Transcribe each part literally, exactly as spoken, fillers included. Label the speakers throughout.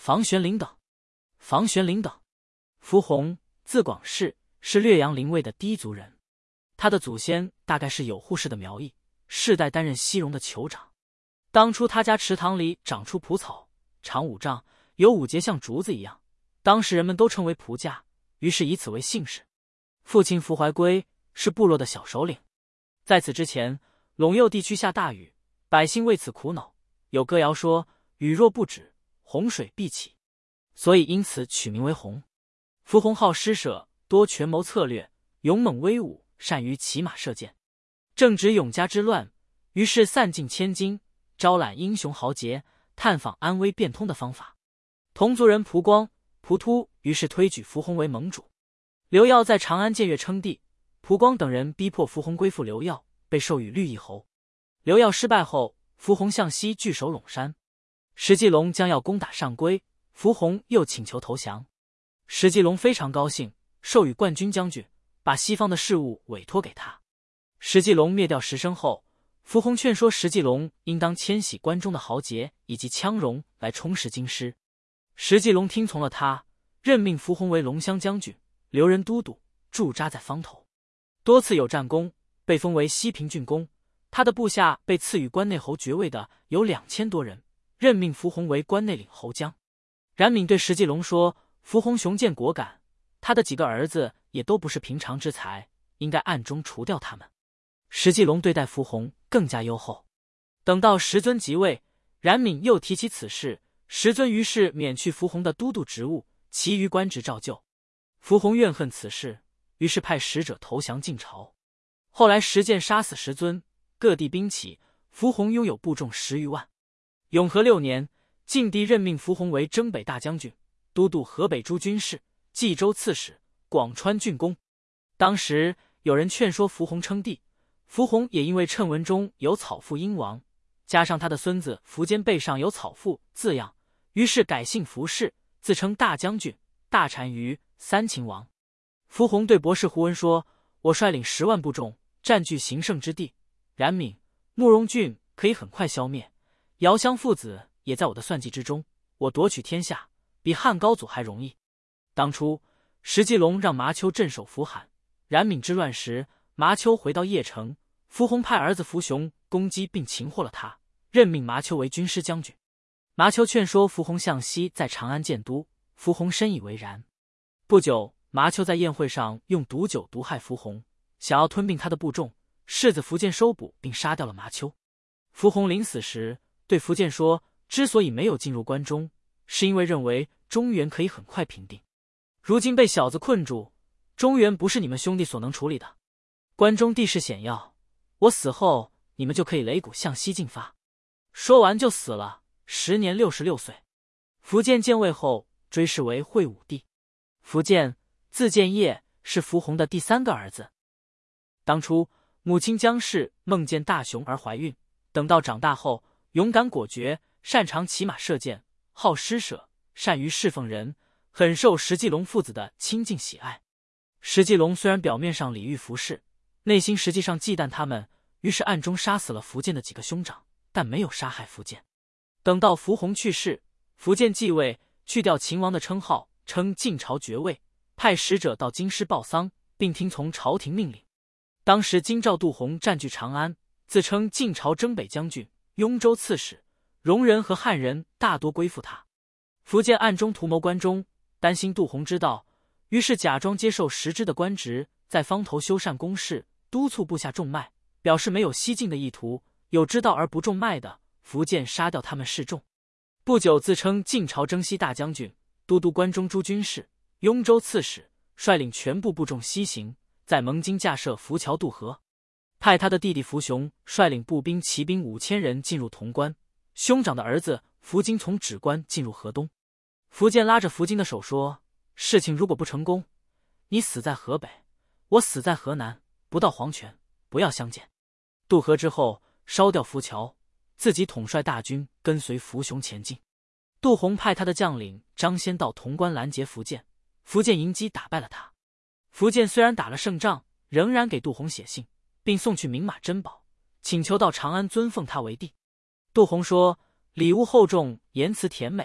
Speaker 1: 房玄龄等。房玄龄等，符洪，字广氏，是略阳临渭的氐族人。他的祖先大概是有扈氏的苗裔，世代担任西戎的酋长。当初他家池塘里长出蒲草，长五丈，有五节像竹子一样，当时人们都称为蒲家，于是以此为姓氏。父亲符怀圭是部落的小首领。在此之前，陇右地区下大雨，百姓为此苦恼，有歌谣说雨若不止，洪水必起，所以因此取名为洪。符洪好施舍，多权谋策略，勇猛威武，善于骑马射箭。正值永嘉之乱，于是散尽千金，招揽英雄豪杰，探访安危变通的方法。同族人蒲光、蒲突于是推举符洪为盟主。刘耀在长安建越称帝，蒲光等人逼迫符洪归附刘耀，被授予绿翼侯。刘耀失败后，符洪向西据守陇山。石继龙将要攻打上邽，符洪又请求投降。石继龙非常高兴，授予冠军将军，把西方的事务委托给他。石继龙灭掉石生后，符洪劝说石继龙应当迁徙关中的豪杰以及羌戎来充实京师。石继龙听从了他，任命符洪为龙骧将军、留人都督，驻扎在方头，多次有战功，被封为西平郡公。他的部下被赐予关内侯爵位的有两千多人，任命符洪为关内领侯将。冉闵对石继龙说，符洪雄健果敢，他的几个儿子也都不是平常之才，应该暗中除掉他们。石继龙对待符洪更加优厚。等到石尊即位，冉闵又提起此事，石尊于是免去符洪的都督职务，其余官职照旧。符洪怨恨此事，于是派使者投降晋朝。后来石建杀死石尊，各地兵起，符洪拥有部众十余万。永和六年，晋帝任命符洪为征北大将军，都督河北诸军事，冀州刺史，广川郡公。当时有人劝说符洪称帝，符洪也因为谶文中有草父殷王，加上他的孙子苻坚背上有草父字样，于是改姓苻氏，自称大将军、大单于、三秦王。符洪对博士胡文说，我率领十万部众占据行胜之地，冉闵、慕容俊可以很快消灭，姚襄父子也在我的算计之中，我夺取天下比汉高祖还容易。当初石继龙让麻丘镇守扶罕，冉闵之乱时，麻丘回到邺城，符洪派儿子符雄攻击并擒获了他，任命麻丘为军师将军。麻丘劝说符洪向西在长安建都，符洪深以为然。不久，麻丘在宴会上用毒酒毒害符洪，想要吞并他的部众，世子苻坚收捕并杀掉了麻丘。符洪临死时对苻坚说，之所以没有进入关中，是因为认为中原可以很快平定，如今被小子困住，中原不是你们兄弟所能处理的。关中地势险要，我死后你们就可以擂鼓向西进发。说完就死了，时年六十六岁。苻坚建位后，追谥为惠武帝。苻坚字建业，是符洪的第三个儿子。当初母亲姜氏梦见大熊而怀孕，等到长大后，勇敢果决，擅长骑马射箭，好施舍，善于侍奉人，很受石继龙父子的亲近喜爱。石继龙虽然表面上礼遇苻氏，内心实际上忌惮他们，于是暗中杀死了苻坚的几个兄长，但没有杀害苻坚。等到符洪去世，苻坚继位，去掉秦王的称号，称晋朝爵位，派使者到京师报丧，并听从朝廷命令。当时京兆杜洪占据长安，自称晋朝征北将军、雍州刺史，戎人和汉人大多归附他。苻坚暗中图谋关中，担心杜洪知道，于是假装接受实质的官职，在方头修缮宫室，督促部下种麦，表示没有西进的意图。有知道而不种麦的，苻坚杀掉他们示众。不久自称晋朝征西大将军，都督关中诸军事，雍州刺史，率领全部部众西行，在蒙津架设浮桥渡河。派他的弟弟符雄率领步兵骑兵五千人进入潼关，兄长的儿子苻京从轵关进入河东。苻坚拉着苻京的手说，事情如果不成功，你死在河北，我死在河南，不到黄泉，不要相见。渡河之后，烧掉浮桥，自己统帅大军跟随符雄前进。杜洪派他的将领张先到潼关拦截苻坚，苻坚迎击打败了他。苻坚虽然打了胜仗，仍然给杜洪写信，并送去名马珍宝，请求到长安尊奉他为帝。杜洪说，礼物厚重，言辞甜美，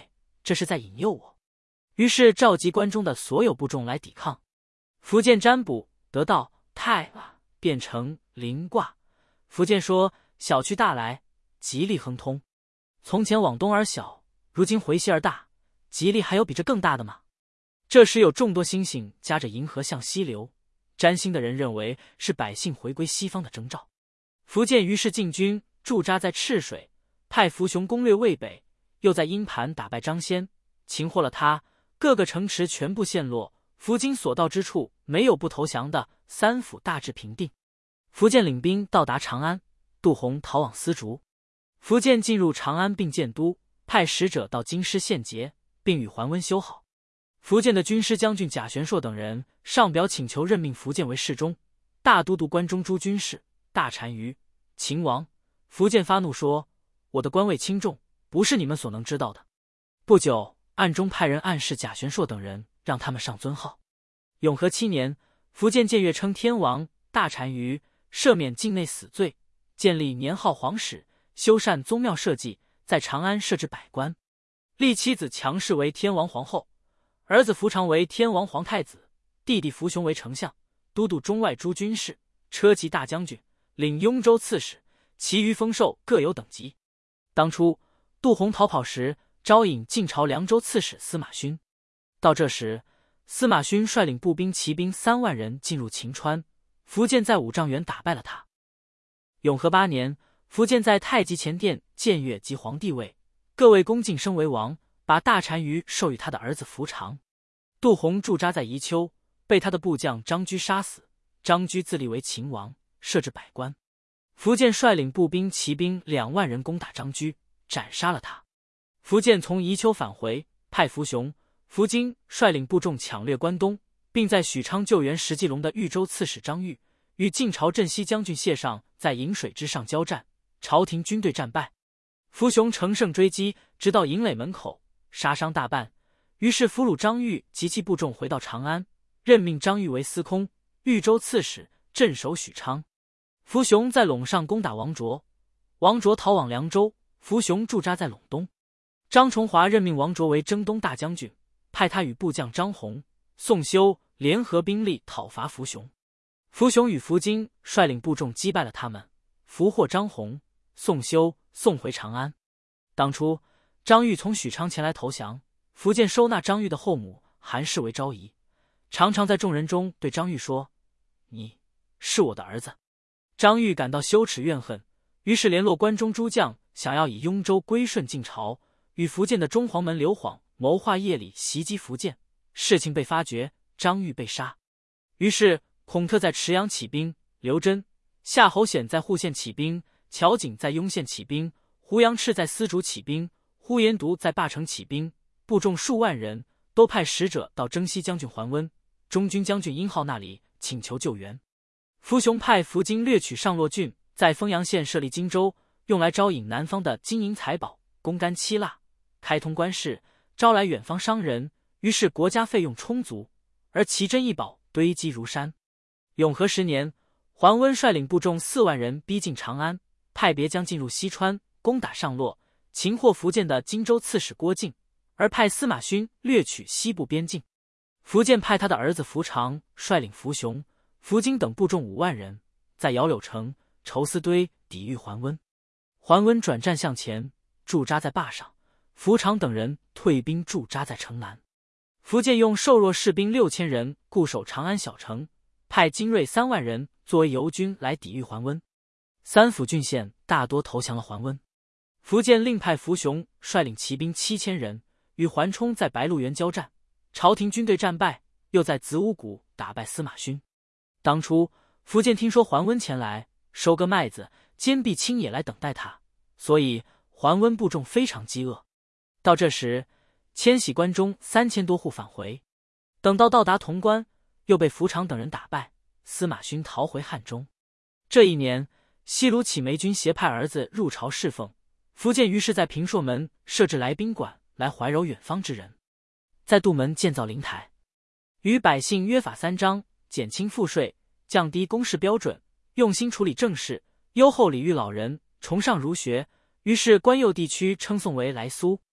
Speaker 1: 这是在引诱我。于是召集关中的所有部众来抵抗。苻建占卜得到太变成临卦。苻建说：小去大来，吉利亨通。从前往东而小，如今回西而大，吉利还有比这更大的吗？这时有众多星星夹着银河向西流，占星的人认为是百姓回归西方的征兆。苻建于是进军驻扎在赤水，派苻雄攻略渭北，又在阴盘打败张先，擒获了他，各个城池全部陷落。苻坚所到之处没有不投降的，三府大致平定。苻建领兵到达长安，杜洪逃往丝竹。苻建进入长安并建都，派使者到京师献捷，并与桓温修好。苻建的军师将军贾玄硕等人上表请求任命苻建为侍中、大都督关中诸军事、大单于、秦王。苻建发怒说：我的官位轻重，不是你们所能知道的。不久，暗中派人暗示贾玄硕等人，让他们上尊号。永和七年，苻建僭越称天王、大单于，赦免境内死罪，建立年号皇室，修缮宗庙社稷，在长安设置百官，立妻子强氏为天王皇后，儿子苻长为天王皇太子，弟弟苻雄为丞相，都督中外诸军事，车骑大将军，领雍州刺史，其余封授各有等级。当初杜洪逃跑时，招引晋朝凉州刺史司马勋。到这时，司马勋率领步兵骑兵三万人进入秦川，苻建在五丈原打败了他。永和八年，苻建在太极前殿僭越即皇帝位，各位恭敬升为王，把大单于授予他的儿子苻长。杜洪驻扎在宜丘，被他的部将张居杀死，张居自立为秦王，设置百官。苻建率领步兵骑兵两万人攻打张居，斩杀了他。苻建从宜丘返回，派苻雄、苻京率领部众抢掠关东，并在许昌救援石季龙的豫州刺史张玉，与晋朝镇西将军谢尚在饮水之上交战，朝廷军队战败。苻雄乘胜追击，直到营垒门口，杀伤大半。于是俘虏张玉及其部众回到长安，任命张玉为司空、豫州刺史，镇守许昌。苻雄在陇上攻打王卓，王卓逃往凉州，苻雄驻扎在陇东。张崇华任命王卓为征东大将军，派他与部将张宏、宋修联合兵力讨伐苻雄。苻雄与苻京率领部众击败了他们，俘获张宏、宋修，送回长安。当初张玉从许昌前来投降，苻建收纳张玉的后母韩氏为昭仪，常常在众人中对张玉说：你是我的儿子。张玉感到羞耻怨恨，于是联络关中诸将，想要以雍州归顺晋朝，与苻建的中黄门刘晃谋划夜里袭击苻建。事情被发觉，张玉被杀。于是孔特在池阳起兵，刘真、夏侯显在户县起兵，乔景在雍县起兵，胡杨赤在丝竹起兵，呼延独在霸城起兵，部众数万人，都派使者到征西将军桓温、中军将军殷浩那里请求救援。苻雄派苻京掠取上洛郡，在丰阳县设立荆州，用来招引南方的金银财宝，供干期腊，开通关市，招来远方商人，于是国家费用充足，而奇珍异宝堆积如山。永和十年，桓温率领部众四万人逼近长安，派别将进入西川，攻打上洛，擒获苻建的荆州刺史郭靖，而派司马勋掠取西部边境。苻建派他的儿子苻长率领苻雄、苻京等部众五万人，在姚柳城、绸丝堆抵御桓温。桓温转战向前，驻扎在坝上，苻长等人退兵驻扎在城南。苻建用瘦弱士兵六千人固守长安小城，派精锐三万人作为游军来抵御桓温。三府郡县大多投降了桓温。苻建另派苻雄率领骑兵七千人，与桓冲在白鹿原交战，朝廷军队战败，又在子午谷打败司马勋。当初苻建听说桓温前来收割麦子，坚壁清野来等待他，所以桓温部众非常饥饿。到这时，迁徙关中三千多户返回。等到到达潼关，又被苻长等人打败，司马勋逃回汉中。这一年，西鲁启梅军携派儿子入朝侍奉，苻建于是在平朔门设置来宾馆，来怀柔远方之人。在杜门建造灵台，与百姓约法三章，减轻赋税，降低公事标准，用心处理政事，优厚礼遇老人，崇尚儒学。于是关右地区称颂为来苏。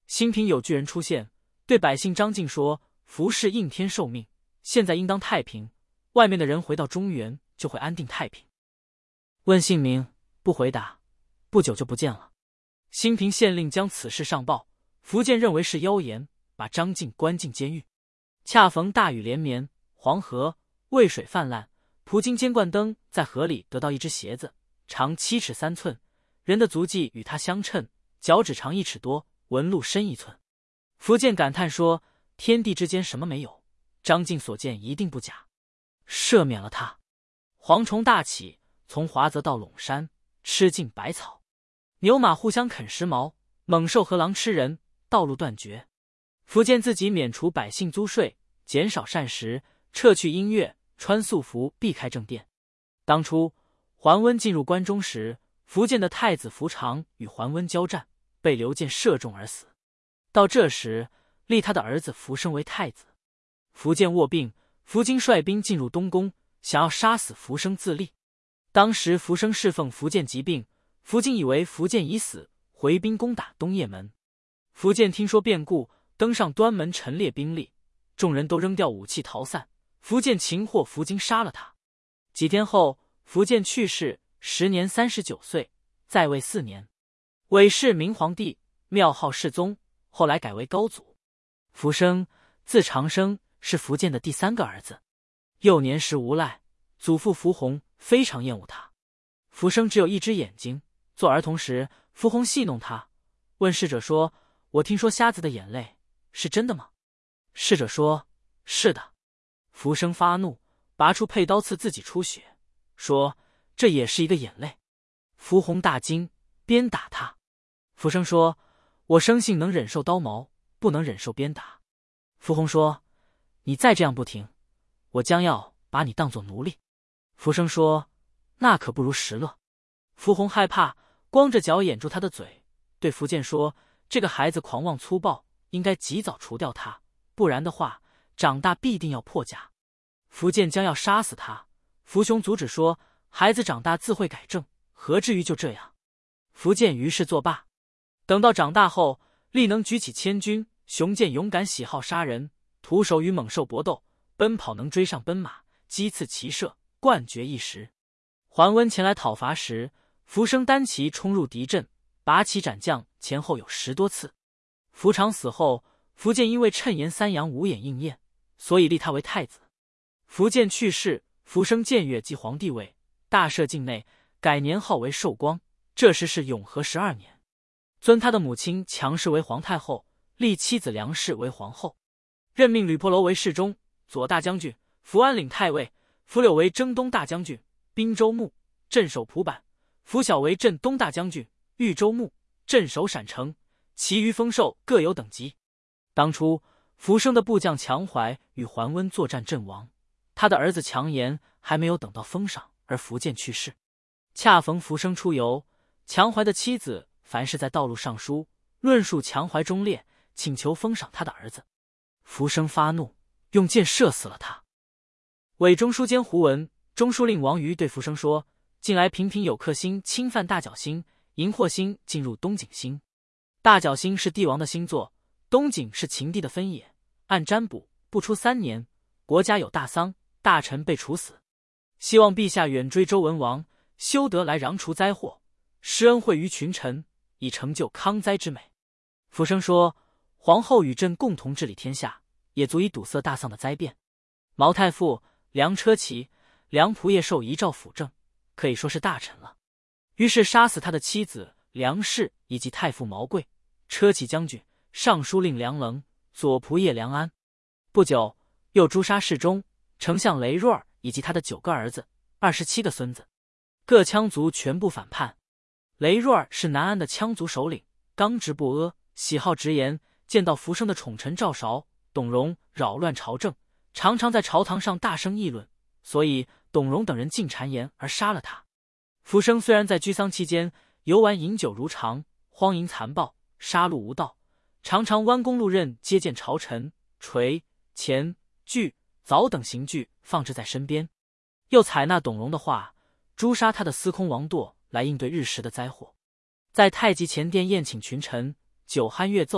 Speaker 1: 新平有巨人出现，对百姓张敬说：“服侍应天受命，现在应当太平，外面的人回到中原就会安定太平。”问姓名，不回答，不久就不见了。新平县令将此事上报，福建认为是妖言，把张敬关进监狱。恰逢大雨连绵，黄河渭水泛滥，葡京监冠登在河里得到一只鞋子，长七尺三寸，人的足迹与它相称，脚趾长一尺多，纹路深一寸。福建感叹说：“天地之间什么没有？张敬所见一定不假。”赦免了他。蝗虫大起，从华泽到陇山，吃尽百草，牛马互相啃食毛，猛兽和狼吃人，道路断绝。福建自己免除百姓租税，减少膳食，撤去音乐，穿素服，避开正殿。当初桓温进入关中时，福建的太子福长与桓温交战，被刘建射中而死。到这时，立他的儿子福生为太子。福建卧病，福京率兵进入东宫，想要杀死福生自立。当时福生侍奉福建疾病，福京以为福建已死，回兵攻打东掖门。福建听说变故，登上端门陈列兵力，众人都扔掉武器逃散。福建擒获福京，杀了他。几天后，福建去世，时年三十九岁，在位四年。韦氏明皇帝，庙号世宗，后来改为高祖。福生，字长生，是福建的第三个儿子。幼年时无赖，祖父福弘非常厌恶他。福生只有一只眼睛，做儿童时，福弘戏弄他，问侍者说：“我听说瞎子的眼泪是真的吗？”侍者说：“是的。”福生发怒，拔出佩刀刺自己出血，说：“这也是一个眼泪。”福弘大惊，鞭打他。福生说：“我生性能忍受刀矛，不能忍受鞭打。”福弘说：“你再这样不停，我将要把你当作奴隶。”福生说：“那可不如石勒。”福弘害怕，光着脚掩住他的嘴，对福建说：“这个孩子狂妄粗暴，应该及早除掉他，不然的话，长大必定要破家。”福建将要杀死他，福雄阻止说：“孩子长大自会改正，何至于就这样？”福建于是作罢。等到长大后，力能举起千钧。雄健勇敢，喜好杀人，徒手与猛兽搏斗，奔跑能追上奔马，击刺骑射，冠绝一时。桓温前来讨伐时，福生单骑冲入敌阵，拔旗斩将，前后有十多次。福长死后，福建因为谶言三阳无眼应验，所以立他为太子。福建去世，福生僭越即皇帝位，大赦境内，改年号为寿光。这时是永和十二年，尊他的母亲强氏为皇太后，立妻子梁氏为皇后，任命吕婆楼为侍中、左大将军，福安领太尉，福柳为征东大将军、滨州牧，镇守蒲坂；福晓为镇东大将军、豫州牧，镇守陕城。其余封授各有等级。当初福生的部将强怀与桓温作战阵亡，他的儿子强言还没有等到封赏，而福建去世。恰逢福生出游，强怀的妻子凡是在道路上书，论述强怀忠烈，请求封赏他的儿子。福生发怒，用箭射死了他。伪中书监胡文、中书令王瑜对福生说：“近来频频有克星侵犯大角星、荧惑星进入东景星。大角星是帝王的星座，东景是秦地的分野。按占卜，不出三年，国家有大丧，大臣被处死。希望陛下远追周文王，修德来攘除灾祸，施恩惠于群臣，以成就康灾之美。”福生说：“皇后与朕共同治理天下，也足以堵塞大丧的灾变。毛太傅、梁车骑、梁仆射受遗诏辅政，可以说是大臣了。”于是杀死他的妻子梁氏以及太傅毛贵、车骑将军、尚书令梁棱、左仆射梁安。不久，又诛杀侍中、丞相雷若尔以及他的九个儿子、二十七个孙子，各羌族全部反叛。雷若尔是南安的羌族首领，刚直不阿，喜好直言，见到福生的宠臣赵韶、董荣扰乱朝政，常常在朝堂上大声议论，所以董荣等人进谗言而杀了他。福生虽然在居丧期间游玩饮酒如常，荒淫残暴，杀戮无道，常常弯弓路刃接见朝臣，锤、钳、锯、凿等刑具放置在身边，又采纳董荣的话，诛杀他的司空王铎，来应对日时的灾祸。在太极前殿宴请群臣，酒酣乐奏，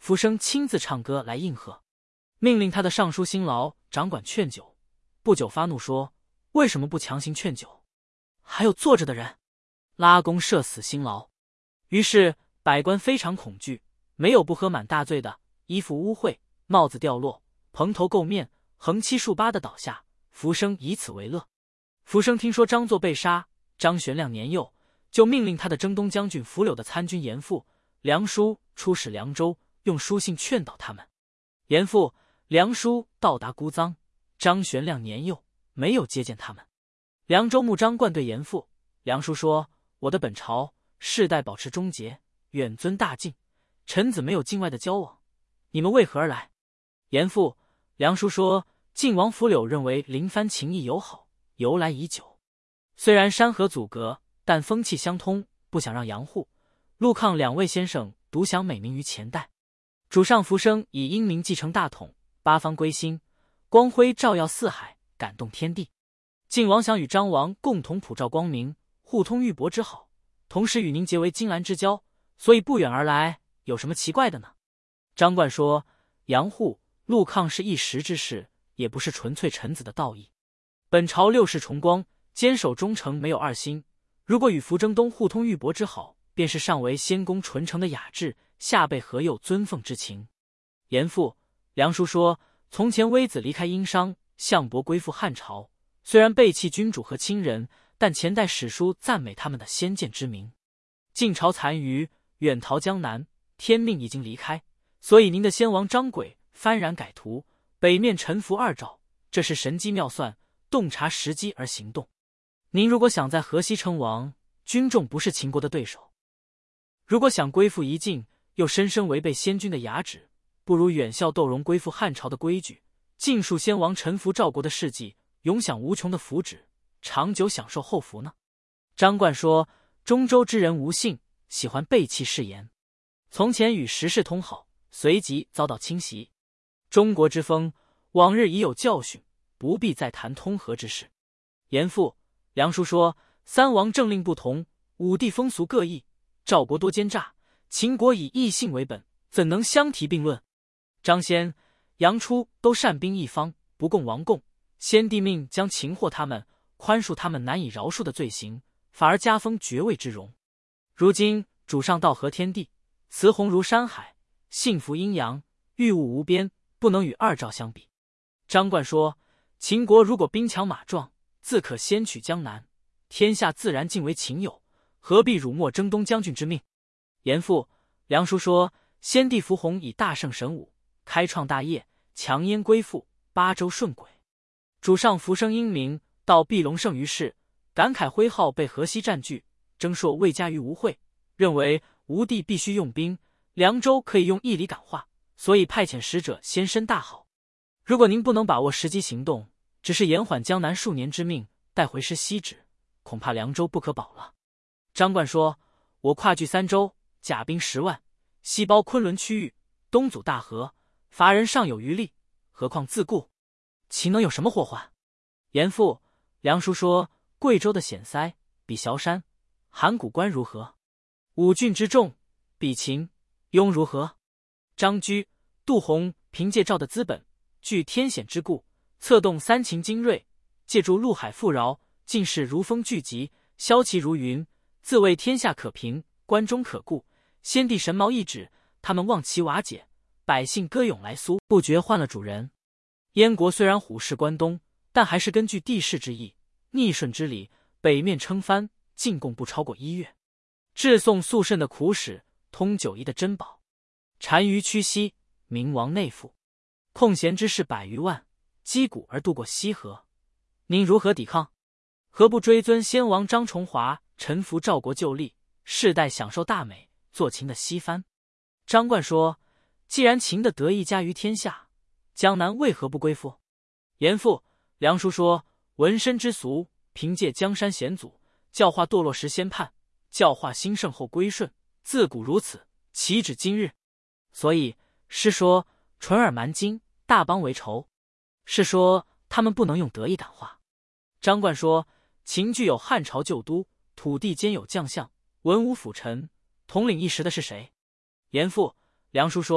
Speaker 1: 福生亲自唱歌来应和，命令他的尚书辛劳掌管劝酒。不久发怒说：“为什么不强行劝酒？还有坐着的人！”拉弓射死辛劳。于是百官非常恐惧，没有不喝满大醉的，衣服污秽，帽子掉落，蓬头垢面，横七竖八的倒下。福生以此为乐。福生听说张作被杀，张玄亮年幼，就命令他的征东将军扶柳的参军严复、梁叔出使凉州，用书信劝导他们。严复、梁叔到达姑臧，张玄亮年幼，没有接见他们。凉州牧张冠对严复、梁叔说：“我的本朝世代保持忠节，远尊大敬，臣子没有境外的交往，你们为何而来？”严复、梁叔说：“晋王扶柳认为林藩情谊友好，由来已久。虽然山河阻隔，但风气相通，不想让杨户、陆抗两位先生独享美名于前代。主上福生以英明继承大统，八方归心，光辉照耀四海，感动天地。晋王想与张王共同普照光明，互通玉帛之好，同时与您结为金兰之交，所以不远而来，有什么奇怪的呢？”张冠说：“杨户、陆抗是一时之事，也不是纯粹臣子的道义。本朝六世崇光，坚守忠诚，没有二心。如果与福征东互通玉帛之好，便是上为先公纯诚的雅致，下辈何有尊奉之情？”严复、梁叔说：“从前微子离开殷商，项伯归附汉朝，虽然背弃君主和亲人，但前代史书赞美他们的先见之明。晋朝残余，远逃江南，天命已经离开，所以您的先王张轨幡然改图，北面臣服二赵，这是神机妙算，洞察时机而行动。您如果想在河西称王，军众不是秦国的对手；如果想归附一晋，又深深违背先君的雅旨，不如远效窦融归附汉朝的规矩，尽述先王臣服赵国的事迹，永享无穷的福祉，长久享受后福呢。”张冠说：“中州之人无信，喜欢背弃誓言。从前与时事通好，随即遭到侵袭。中国之风，往日已有教训，不必再谈通和之事。”严复、梁叔说：“三王政令不同，五帝风俗各异，赵国多奸诈，秦国以异性为本，怎能相提并论？张先、杨初都善兵一方，不共王共，先帝命将擒获他们，宽恕他们难以饶恕的罪行，反而加封爵位之荣。如今主上道合天地，慈宏如山海，幸福阴阳，欲物无边，不能与二赵相比。”张冠说：“秦国如果兵强马壮，自可先取江南，天下自然尽为秦有，何必辱没征东将军之命？”严复、梁叔说：“先帝福宏以大圣神武，开创大业，强燕归附，八州顺轨。主上福生英明，到毕龙胜于世，感慨徽号被河西占据，征朔未加于吴会，认为吴地必须用兵，凉州可以用义理感化，所以派遣使者先申大好。如果您不能把握时机行动，只是延缓江南数年之命，待回师西址，恐怕凉州不可保了。”张冠说：“我跨据三州，甲兵十万，西包昆仑区域，东阻大河，伐人尚有余力，何况自固？岂能有什么祸患？”严复、梁叔说：“贵州的险塞比崤山、函谷关如何？五郡之众比秦、雍如何？”张居、杜洪凭借赵的资本，据天险之故，策动三秦精锐，借助陆海富饶，尽是如风聚集，骁骑如云，自谓天下可平，关中可固。先帝神毛一指，他们望其瓦解，百姓歌咏来苏，不觉换了主人。燕国虽然虎视关东，但还是根据地势之意，逆顺之理，北面称藩，进贡不超过一月。致送肃慎的苦使，通九夷的珍宝，单于屈膝，明王内附，空闲之士百余万，击鼓而渡过西河。您如何抵抗？何不追尊先王张崇华，臣服赵国旧例，世代享受大美，做秦的西藩？”张冠说：“既然秦的得意加于天下，江南为何不归附？”严复、梁叔说：“文身之俗，凭借江山险阻，教化堕落时先叛，教化兴盛后归顺，自古如此，岂止今日？所以诗说唇耳蛮荆，大邦为仇，是说他们不能用得意感化。”张冠说：“秦具有汉朝旧都，土地兼有将相，文武辅臣，统领一时的是谁？”严复、梁叔说：“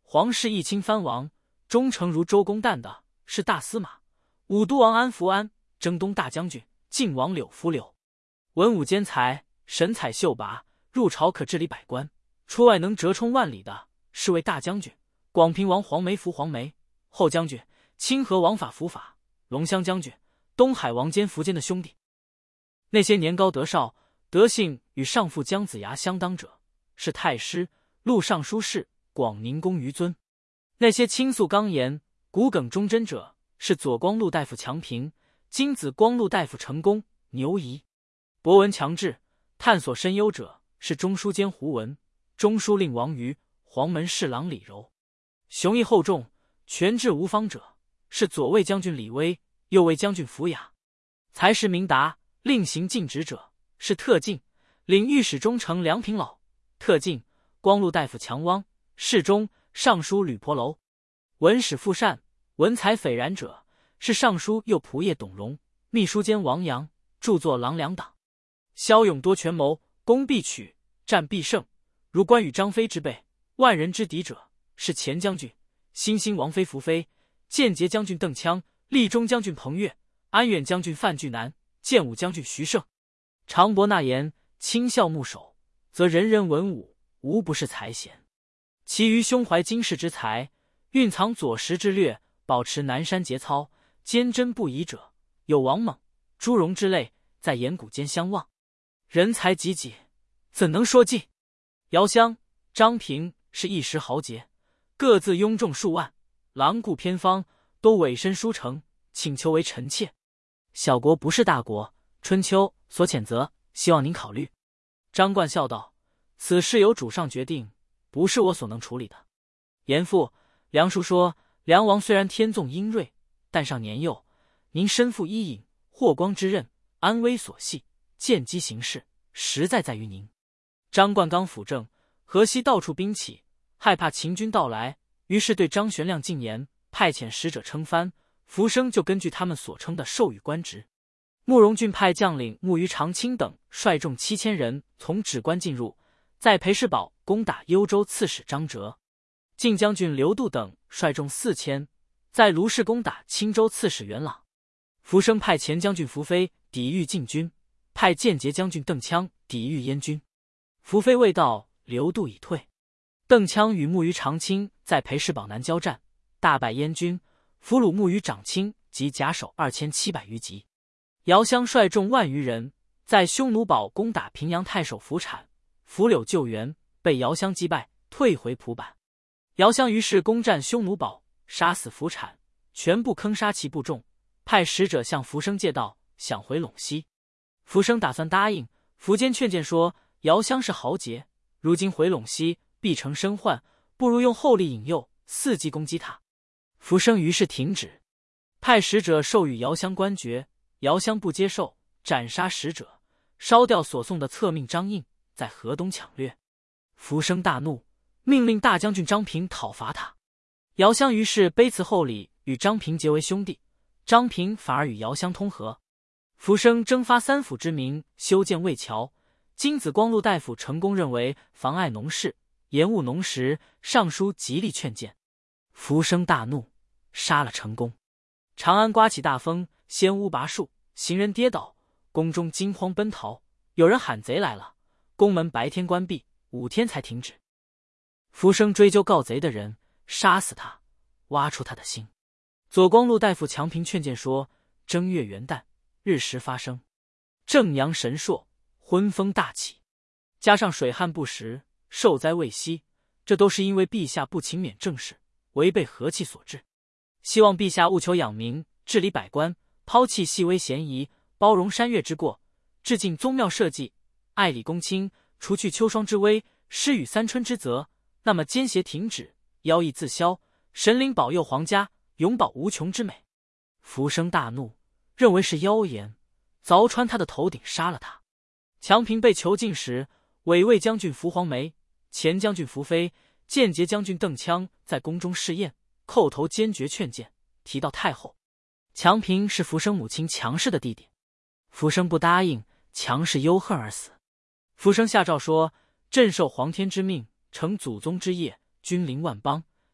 Speaker 1: 皇室义亲藩王，忠诚如周公旦的是大司马，武都王安福安，征东大将军，晋王柳福柳。文武兼才，神采秀拔，入朝可治理百官，出外能折冲万里的是为大将军，广平王黄梅福黄梅，后将军，清河王法福法，龙骧将军，东海王坚福坚的兄弟。那些年高德少，德性与上父姜子牙相当者，是太师、录尚书事、广宁公于尊；那些倾诉刚言、骨梗忠贞者，是左光禄大夫强平、金子光禄大夫成功、牛仪；博闻强志、探索深幽者，是中书监胡文、中书令王瑜、黄门侍郎李柔；雄毅厚重、权志无方者，是左卫将军李威、右卫将军符雅；才识明达、令行尽职者，是特进、领御史中丞梁平老、特进、光禄大夫强汪、侍中、尚书吕婆楼；文史富善、文才斐然者，是尚书右仆射董荣、秘书监王阳、著作郎两党；骁勇多权谋，攻必取，战必胜，如关羽张飞之辈，万人之敌者，是前将军、新兴王妃福妃、间节将军邓羌、立中将军彭越、安远将军范巨南、建武将军徐盛。常博纳言，轻笑牧守，则人人文武，无不是才贤。其余胸怀经世之才，蕴藏左识之略，保持南山节操，坚贞不移者，有王猛、朱荣之类，在岩谷间相望。人才济济，怎能说尽？姚襄、张平是一时豪杰，各自拥众数万，狼顾偏方，都委身书城，请求为臣妾。小国不是大国，春秋所谴责，希望您考虑。张冠笑道：此事由主上决定，不是我所能处理的。严父，梁叔说，梁王虽然天纵英锐，但尚年幼，您身负伊尹、霍光之任，安危所系，见机行事，实在在于您。张冠刚辅政，河西到处兵起，害怕秦军到来，于是对张玄亮进言，派遣使者称藩，福生就根据他们所称的授予官职。慕容俊派将领慕于长青等率众七千人从轵关进入，在裴世宝攻打幽州刺史张哲；晋将军刘度等率众四千，在卢氏攻打青州刺史元朗。福生派前将军福妃抵御晋军，派间节将军邓羌抵御燕军。福妃未到，刘度已退。邓羌与慕于长青在裴世宝南交战，大败燕军，俘虏慕于长青及甲首二千七百余级。姚襄率众万余人，在匈奴堡攻打平阳太守福产，扶柳救援，被姚襄击败，退回蒲坂。姚襄于是攻占匈奴堡，杀死福产，全部坑杀其部众，派使者向福生借道，想回陇西。福生打算答应，苻坚劝谏说，姚襄是豪杰，如今回陇西必成身患，不如用厚利引诱，伺机攻击他。福生于是停止，派使者授予姚襄官爵，姚襄不接受，斩杀使者，烧掉所送的册命章印，在河东抢掠。福生大怒，命令大将军张平讨伐他。姚襄于是卑辞厚礼，与张平结为兄弟，张平反而与姚襄通和。福生征发三府之民，修建渭桥。金子光禄大夫成功认为妨碍农事，延误农时，上书极力劝谏。福生大怒，杀了成功。长安刮起大风，掀屋拔树，行人跌倒，宫中惊慌奔逃，有人喊贼来了，宫门白天关闭，五天才停止。福生追究告贼的人，杀死他，挖出他的心。左光禄大夫强平劝谏说，正月元旦，日食发生，正阳神朔，昏风大起，加上水旱不时，受灾未息，这都是因为陛下不勤勉政事，违背和气所致。希望陛下务求养民，治理百官，抛弃细微嫌疑，包容山岳之过，致敬宗庙社稷，爱礼公卿，除去秋霜之危，施予三春之泽，那么奸邪停止，妖异自消，神灵保佑皇家，永保无穷之美。福生大怒，认为是妖言，凿穿他的头顶，杀了他。强平被囚禁时，伪卫将军福黄梅、前将军福妃、间节将军邓羌在宫中试验，叩头坚决劝谏，提到太后。强平是福生母亲强氏的弟弟，福生不答应，强氏忧恨而死。福生下诏说，朕受皇天之命，承祖宗之业，君临万邦，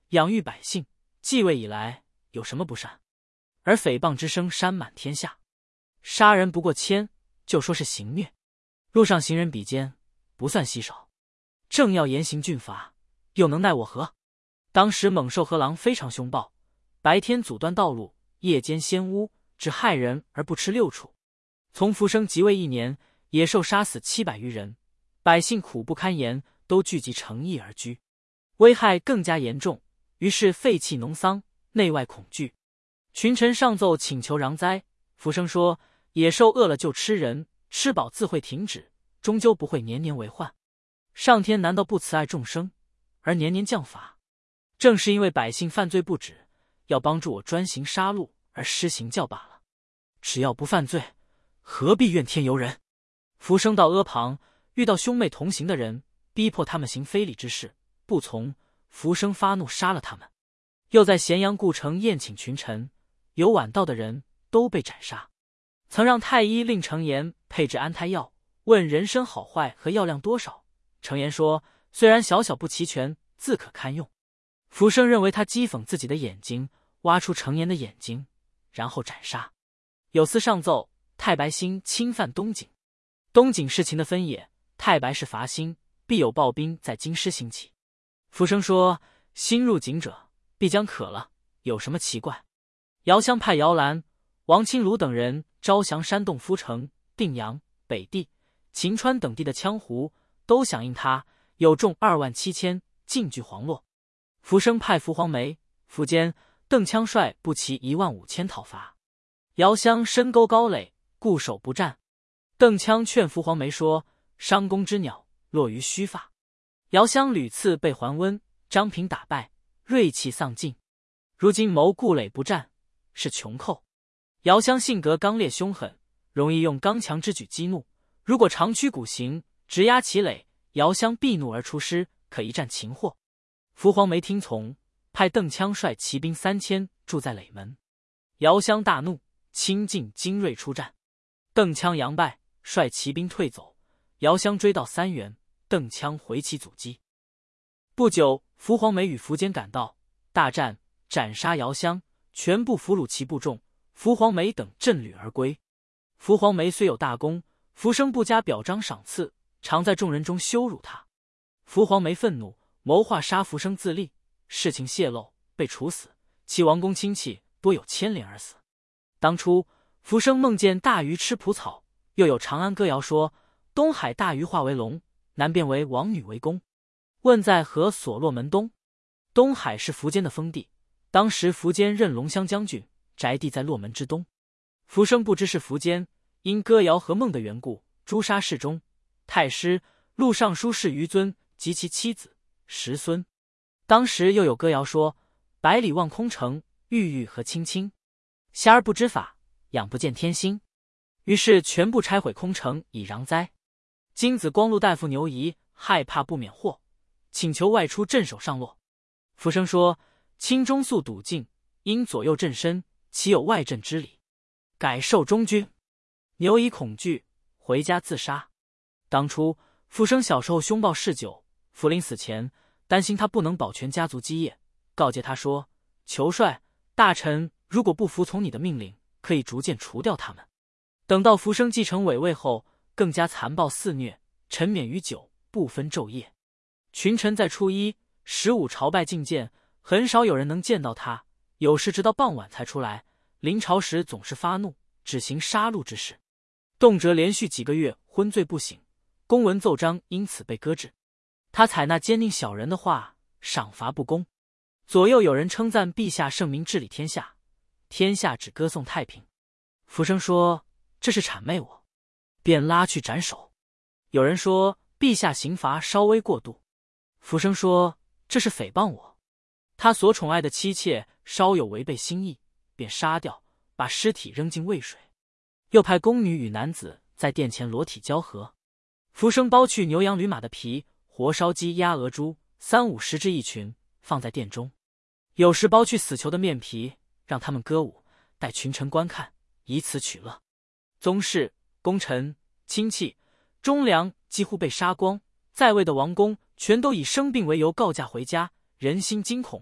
Speaker 1: 养育百姓，继位以来有什么不善？而诽谤之声煽满天下，杀人不过千，就说是行虐。路上行人比肩，不算稀少。正要严刑峻法，又能奈我何？当时猛兽和狼非常凶暴，白天阻断道路，夜间掀屋，只害人而不吃六处。从福生即位一年，野兽杀死七百余人，百姓苦不堪言，都聚集城邑而居，危害更加严重，于是废弃农桑，内外恐惧。群臣上奏请求攘灾，福生说：野兽饿了就吃人，吃饱自会停止，终究不会年年为患。上天难道不慈爱众生，而年年降罚？正是因为百姓犯罪不止，要帮助我专行杀戮而施行教罢了。只要不犯罪，何必怨天尤人？福生到阿旁，遇到兄妹同行的人，逼迫他们行非礼之事，不从，福生发怒杀了他们。又在咸阳故城宴请群臣，有晚到的人都被斩杀。曾让太医令程延配制安胎药，问人参好坏和药量多少。程延说：虽然小小不齐全，自可堪用。福生认为他讥讽自己的眼睛，挖出程延的眼睛，然后斩杀。有司上奏太白星侵犯东景，东景是秦的分野，太白是伐星，必有暴兵在京师兴起。福生说：新入境者必将渴了，有什么奇怪？姚襄派姚兰、王清庐等人招降山东夫城、定阳、北地、秦川等地的羌胡，都响应他，有众二万七千，进据黄洛。福生派伏黄梅、苻坚、邓羌率步骑一万五千讨伐。姚襄深沟高垒，固守不战。邓羌劝伏黄梅说：商公之鸟，落于须发。姚襄屡次被桓温、张平打败，锐气丧尽。如今谋固垒不战，是穷寇。姚襄性格刚烈凶狠，容易用刚强之举激怒。如果长驱鼓行，直压其垒，姚襄必怒而出师，可一战擒获。伏黄梅听从，派邓羌率骑兵三千驻在垒门。姚襄大怒，亲进精锐出战。邓羌佯败，率骑兵退走。姚襄追到三原，邓羌回其阻击。不久，伏黄梅与苻坚赶到，大战，斩杀姚襄，全部俘虏其部众。伏黄梅等振旅而归。伏黄梅虽有大功，福生不加表彰赏赐，常在众人中羞辱他。伏黄梅愤怒，谋划杀福生自立，事情泄露，被处死，其王公亲戚多有牵连而死。当初福生梦见大鱼吃蒲草，又有长安歌谣说：东海大鱼化为龙，南边为王女为公。问在何所落门东？东海是苻坚的封地，当时苻坚任龙骧将军，宅地在洛门之东。福生不知是苻坚，因歌谣和梦的缘故，诛杀侍中、太师、录尚书事于尊及其妻子、十孙。当时又有歌谣说：百里望空城，郁郁和青青。遐而不知法，仰不见天星。于是全部拆毁空城以攘灾。金子光禄大夫牛仪害怕不免祸，请求外出镇守上洛。福生说：清中素笃敬，因左右镇身，岂有外镇之理？改授中军。牛仪恐惧，回家自杀。当初福生小时候凶暴嗜酒，福临死前担心他不能保全家族基业，告诫他说：求帅大臣如果不服从你的命令，可以逐渐除掉他们。等到福生继承伟位后，更加残暴肆虐，沉湎于酒，不分昼夜。群臣在初一、十五朝拜觐见，很少有人能见到他，有时直到傍晚才出来。临朝时总是发怒，只行杀戮之事，动辄连续几个月昏醉不醒，公文奏章因此被搁置。他采纳奸佞小人的话，赏罚不公。左右有人称赞陛下圣明治理天下，天下只歌颂太平。福生说：这是谄媚我，便拉去斩首。有人说陛下刑罚稍微过度，福生说这是诽谤我。他所宠爱的妻妾稍有违背心意，便杀掉，把尸体扔进渭水。又派宫女与男子在殿前裸体交合。福生剥去牛羊驴马的皮，活烧鸡鸭鹅猪三五十只一群，放在殿中。有时剥去死囚的面皮，让他们歌舞，待群臣观看，以此取乐。宗室、功臣、亲戚、忠良几乎被杀光，在位的王公全都以生病为由告假回家，人心惊恐。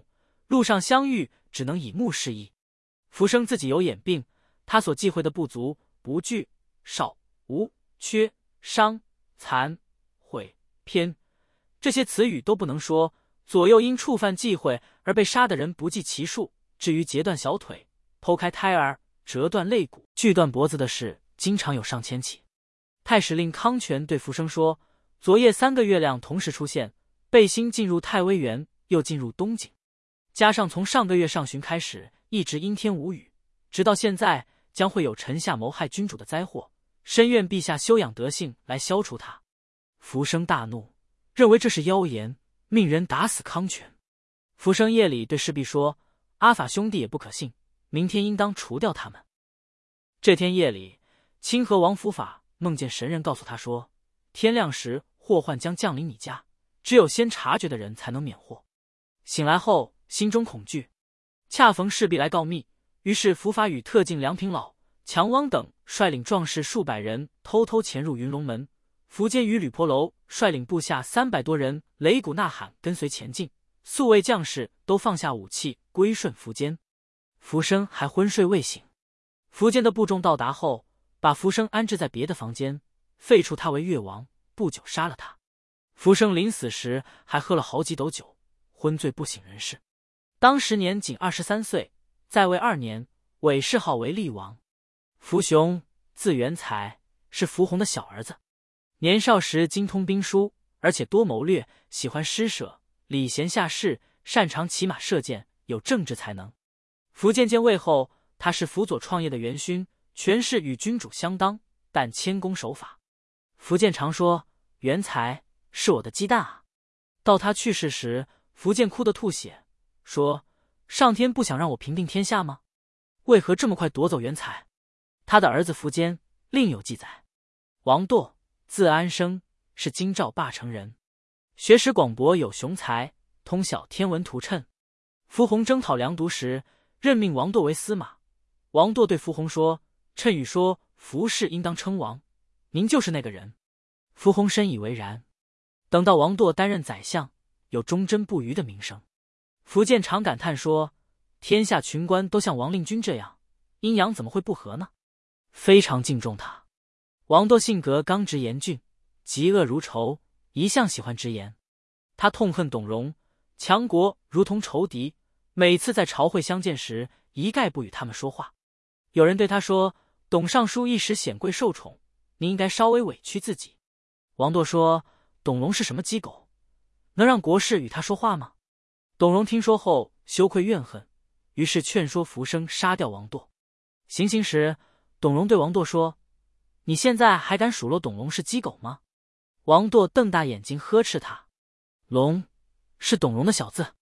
Speaker 1: 路上相遇，只能以目示意。浮生自己有眼病，他所忌讳的不足、不惧、少、无、缺、伤、残、毁、偏，这些词语都不能说。左右因触犯忌讳而被杀的人不计其数，至于截断小腿、剖开胎儿、折断肋骨、锯断脖子的事，经常有上千起。太史令康全对浮生说，昨夜三个月亮同时出现，背星进入太微垣，又进入东景，加上从上个月上旬开始一直阴天无雨，直到现在将会有臣下谋害君主的灾祸，深愿陛下休养德性来消除它。浮生大怒，认为这是妖言，命人打死康全。浮生夜里对侍婢说，阿法兄弟也不可信，明天应当除掉他们。这天夜里，清河王伏法梦见神人告诉他说，天亮时祸患将降临你家，只有先察觉的人才能免祸。醒来后心中恐惧，恰逢侍婢来告密，于是伏法与特进梁平老、强汪等率领壮士数百人偷偷潜入云龙门。苻坚与吕婆楼率领部下三百多人擂鼓呐喊跟随前进，宿卫将士都放下武器归顺苻坚。苻生还昏睡未醒。苻坚的部众到达后，把苻生安置在别的房间，废黜他为越王，不久杀了他。苻生临死时还喝了好几斗酒，昏醉不省人事。当时年仅二十三岁，在位二年，韦谥号为厉王。苻雄字元才，是苻弘的小儿子。年少时精通兵书，而且多谋略，喜欢施舍，礼贤下士，擅长骑马射箭，有政治才能。苻渐渐位后，他是辅佐创业的元勋，权势与君主相当，但谦恭守法。苻渐常说，元才是我的鸡蛋啊。到他去世时，苻渐哭得吐血，说，上天不想让我平定天下吗？为何这么快夺走元才？他的儿子苻坚另有记载。王铎字安生，是京兆霸城人，学识广博，有雄才，通晓天文图谶。苻弘征讨梁独时，任命王铎为司马。王铎对苻弘说，谶语说苻氏应当称王，您就是那个人。苻弘深以为然。等到王铎担任宰相，有忠贞不渝的名声。苻渐常感叹说，天下群官都像王令君这样，阴阳怎么会不和呢？非常敬重他。王铎性格刚直严峻，嫉恶如仇，一向喜欢直言。他痛恨董荣、强国如同仇敌，每次在朝会相见时，一概不与他们说话。有人对他说，董尚书一时显贵受宠，你应该稍微委屈自己。王铎说，董荣是什么鸡狗，能让国士与他说话吗？董荣听说后羞愧怨恨，于是劝说苻生杀掉王铎。行刑时，董荣对王铎说，你现在还敢数落董荣是鸡狗吗？王铎瞪大眼睛呵斥他，龙是董荣的小字。